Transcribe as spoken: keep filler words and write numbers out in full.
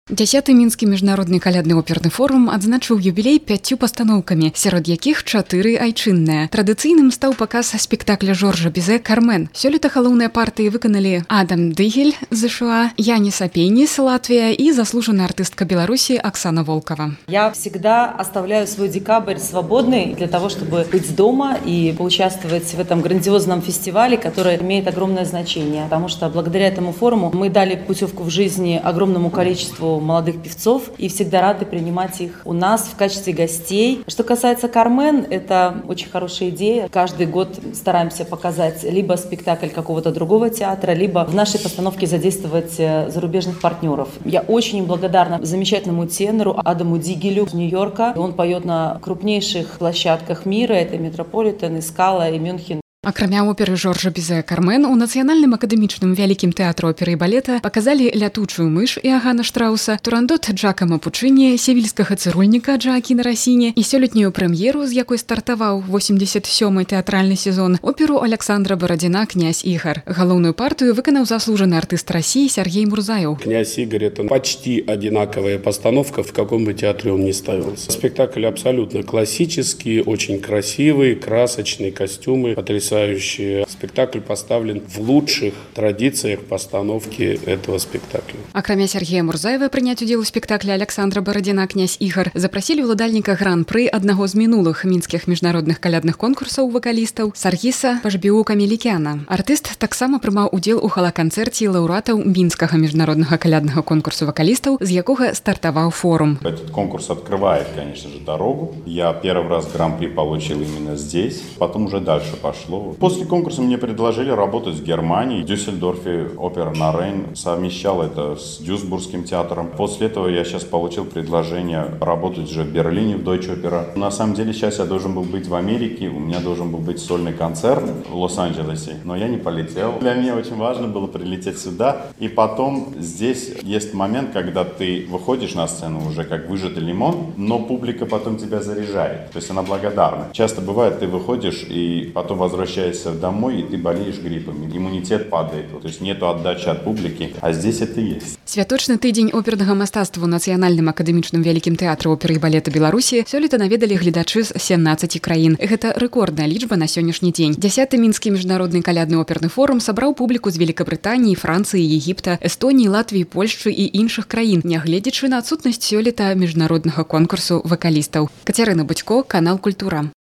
Дзясяты мінскі міжнародны калядны оперны форум адзначыў юбілей пяццю пастаноўкамі, сярод якіх чатыры айчынныя. Традыцыйным стаў паказ спектакля Жоржа Бізе «Кармен». Сёлета галоўныя партыі выканалі Адам Дыгель з США, Янис Апейнис, Латвия и заслуженная артистка Беларуси Оксана Волкова. Я всегда оставляю свой декабрь свободный для того, чтобы быть дома и поучаствовать в этом грандиозном фестивале, который имеет огромное значение. Потому что благодаря этому форуму мы дали путевку в жизни огромному количеству молодых певцов и всегда рады принимать их у нас в качестве гостей. Что касается «Кармен», это очень хорошая идея. Каждый год стараемся показать либо спектакль какого-то другого театра, либо в нашей постановке задействовать зарубежных партнеров. Я очень им благодарна замечательному тенору Адаму Дигелю из Нью-Йорка. Он поет на крупнейших площадках мира. Это Метрополитен, и Скала, и Мюнхен. Акрамя оперы Жоржа Бізе «Кармен», у Нацыянальным акадэмічным вялікім тэатру оперы і балета паказалі «Лятучую мыш» Іагана Штрауса, «Турандот» Джакама Пучыні, «Севільскага цырульніка» Джаакіна Расіні і сёлетнюю прэм'еру, з якой стартаваў восемьдесят сёмы тэатральны сезон, оперу Александра Барадзіна «Князь Игорь». Галоўную партыю выканаў заслужаны артыст России Сергей Мурзаев. «Князь Игорь» — это почти одинаковая постановка, в каком бы театре он ни ставился. Спектакль абсолютно классический, очень красивый, красочный, костюмы потрясающие. Спектакль поставлен в лучших традициях постановки этого спектакля. Акрамя Сергея Мурзаева прыняць удзел у спектакле Александра Барадзіна «Князь Игорь» запросили ўладальніка гран-пры аднаго з мінулых мінскіх міжнародных калядных конкурсаў вакалістаў Саргіса Пашбіу-Камелікяна. Артыст таксама прымаў удзел у гала-канцэрце лаўрэатаў мінскага міжнароднага каляднага конкурсу вакалістаў, з якога стартаваў форум. Этот конкурс открывает, конечно же, дорогу. Я первый раз гран-при получил именно здесь, потом уже дальше пошло. После конкурса мне предложили работать в Германии. В Дюссельдорфе опера на Рейн, совмещал это с Дюсбургским театром. После этого я сейчас получил предложение работать уже в Берлине в Deutsche Oper. На самом деле сейчас я должен был быть в Америке, у меня должен был быть сольный концерт в Лос-Анджелесе, но я не полетел. Для меня очень важно было прилететь сюда. И потом здесь есть момент, когда ты выходишь на сцену уже как выжатый лимон, но публика потом тебя заряжает, то есть она благодарна. Часто бывает, ты выходишь и потом возвращаешься домой, и ты болеешь гриппом, иммунитет падает, то есть нету отдачи от публики, а здесь это есть. Святочны тыдзень опернага мастацтва ў Нацыянальным акадэмічным вялікім тэатру оперы і балета Беларусі сёлета наведалі гледачы з сямнаццаці краін. Гэта рэкордная лічба на сённяшні дзень. Дзясяты мінскі міжнародны калядны оперны форум сабраў публіку з Великабрытаніі, Францыі, Егіпта, Эстоніі, Латвіі, Польшчы і іншых краін, нягледзячы на адсутнасць сёлета міжнароднага конкурсу вакалістаў. Кацярына Будзько, канал Культура.